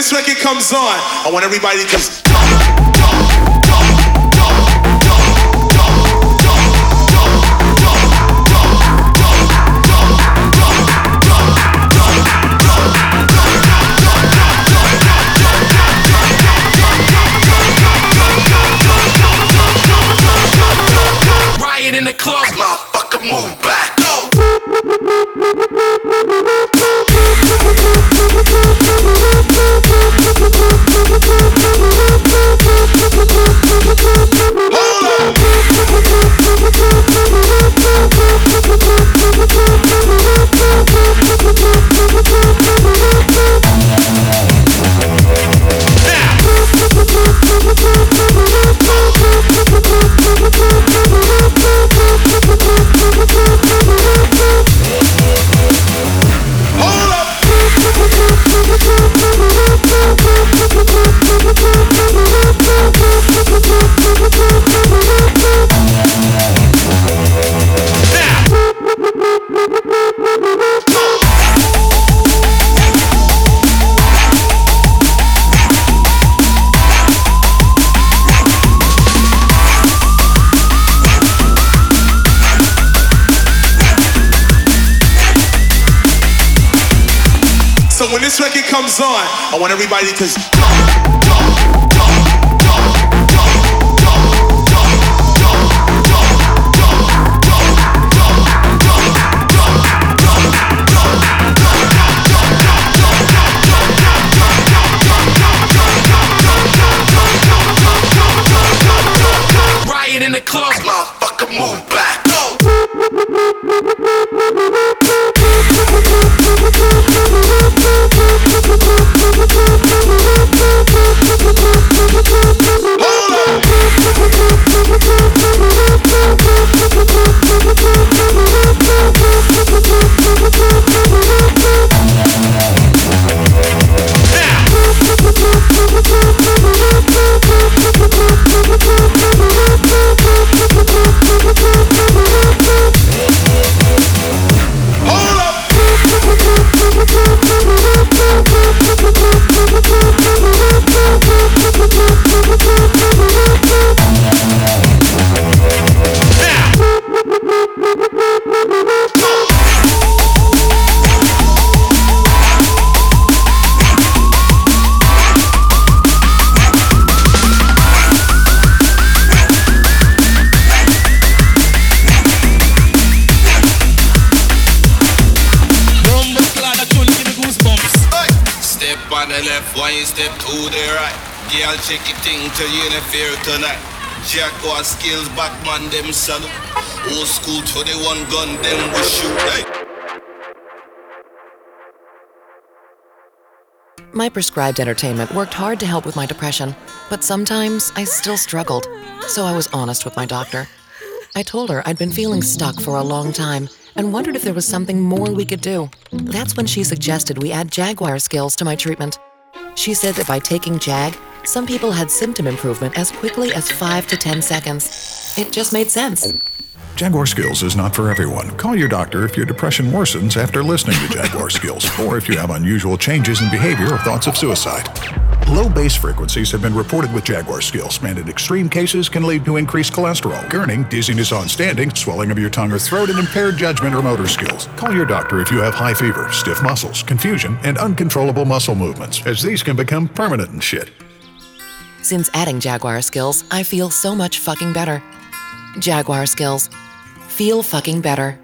this record comes on, I want everybody to just riot in the club, motherfucker, move back. So when this record comes on, I want everybody to riot in the club, motherfucker, move back. On the left, one step to the right. Girl, check it thing till you in the fear tonight. Jaguar skills, Batman them son. Old school 21 gun, them we shoot. Hey. My prescribed entertainment worked hard to help with my depression, but sometimes I still struggled, so I was honest with my doctor. I told her I'd been feeling stuck for a long time and wondered if there was something more we could do. That's when she suggested we add Jaguar skills to my treatment. She said that by taking Jag, some people had symptom improvement as quickly as 5 to 10 seconds. It just made sense. Jaguar Skills is not for everyone. Call your doctor if your depression worsens after listening to Jaguar Skills, or if you have unusual changes in behavior or thoughts of suicide. Low bass frequencies have been reported with Jaguar Skills, and in extreme cases can lead to increased cholesterol, gurning, dizziness on standing, swelling of your tongue or throat, and impaired judgment or motor skills. Call your doctor if you have high fever, stiff muscles, confusion, and uncontrollable muscle movements, as these can become permanent and shit. Since adding Jaguar Skills, I feel so much fucking better. Jaguar Skills. Feel fucking better.